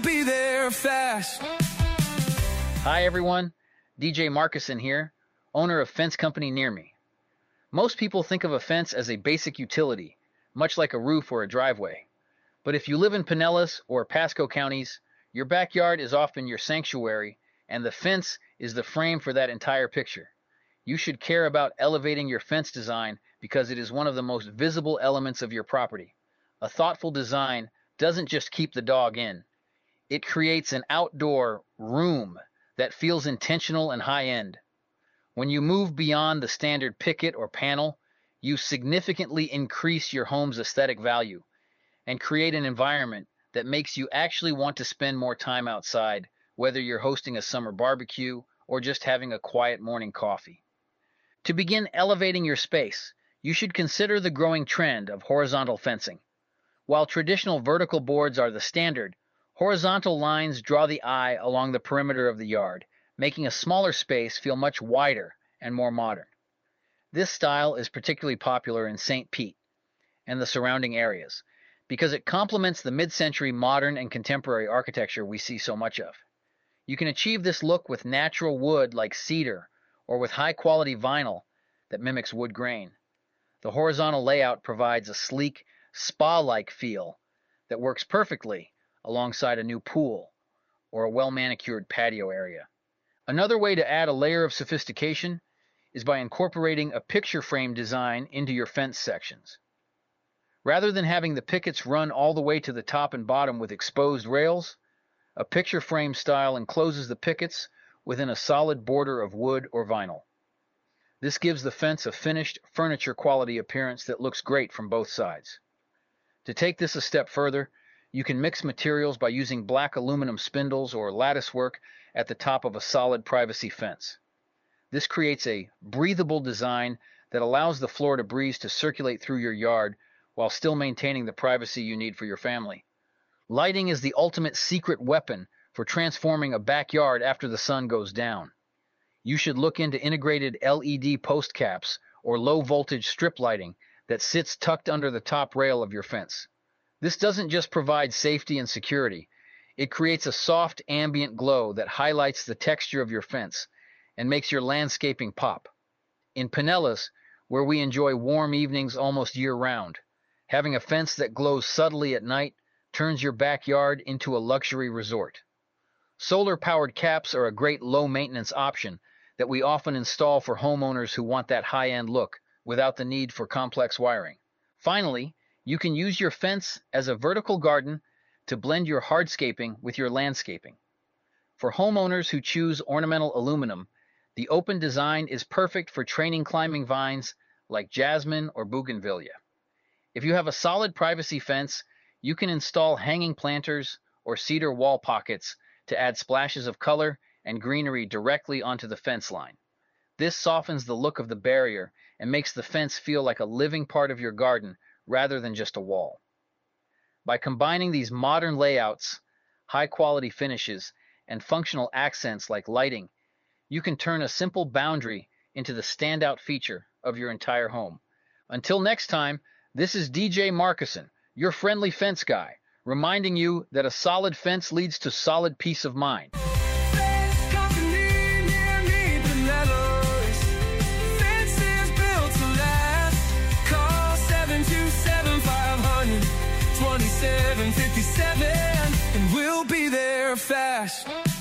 be there fast. Hi everyone, DJ Marcuson here, owner of Fence Company Near Me. Most people think of a fence as a basic utility, much like a roof or a driveway. But if you live in Pinellas or Pasco counties, your backyard is often your sanctuary, and the fence is the frame for that entire picture. You should care about elevating your fence design because it is one of the most visible elements of your property. A thoughtful design doesn't just keep the dog in. It creates an outdoor room that feels intentional and high-end. When you move beyond the standard picket or panel, you significantly increase your home's aesthetic value and create an environment that makes you actually want to spend more time outside, whether you're hosting a summer barbecue or just having a quiet morning coffee. To begin elevating your space, you should consider the growing trend of horizontal fencing. While traditional vertical boards are the standard, horizontal lines draw the eye along the perimeter of the yard, making a smaller space feel much wider and more modern. This style is particularly popular in St. Pete and the surrounding areas because it complements the mid-century modern and contemporary architecture we see so much of. You can achieve this look with natural wood like cedar or with high-quality vinyl that mimics wood grain. The horizontal layout provides a sleek, spa-like feel that works perfectly alongside a new pool or a well-manicured patio area. Another way to add a layer of sophistication is by incorporating a picture frame design into your fence sections. Rather than having the pickets run all the way to the top and bottom with exposed rails, a picture frame style encloses the pickets within a solid border of wood or vinyl. This gives the fence a finished, furniture quality appearance that looks great from both sides. To take this a step further, you can mix materials by using black aluminum spindles or lattice work at the top of a solid privacy fence. This creates a breathable design that allows the Florida breeze to circulate through your yard while still maintaining the privacy you need for your family. Lighting is the ultimate secret weapon for transforming a backyard after the sun goes down. You should look into integrated LED post caps or low voltage strip lighting that sits tucked under the top rail of your fence. This doesn't just provide safety and security. It creates a soft ambient glow that highlights the texture of your fence and makes your landscaping pop. In Pinellas, where we enjoy warm evenings almost year-round, having a fence that glows subtly at night turns your backyard into a luxury resort. Solar-powered caps are a great low-maintenance option that we often install for homeowners who want that high-end look without the need for complex wiring. Finally, you can use your fence as a vertical garden to blend your hardscaping with your landscaping. For homeowners who choose ornamental aluminum, the open design is perfect for training climbing vines like jasmine or bougainvillea. If you have a solid privacy fence, you can install hanging planters or cedar wall pockets to add splashes of color and greenery directly onto the fence line. This softens the look of the barrier and makes the fence feel like a living part of your garden rather than just a wall. By combining these modern layouts, high-quality finishes, and functional accents like lighting, you can turn a simple boundary into the standout feature of your entire home. Until next time, this is DJ Marcuson, your friendly fence guy, reminding you that a solid fence leads to solid peace of mind. Fence Company near me, Pinellas. Fences built to last. Call 727-500-2757 and we'll be there fast.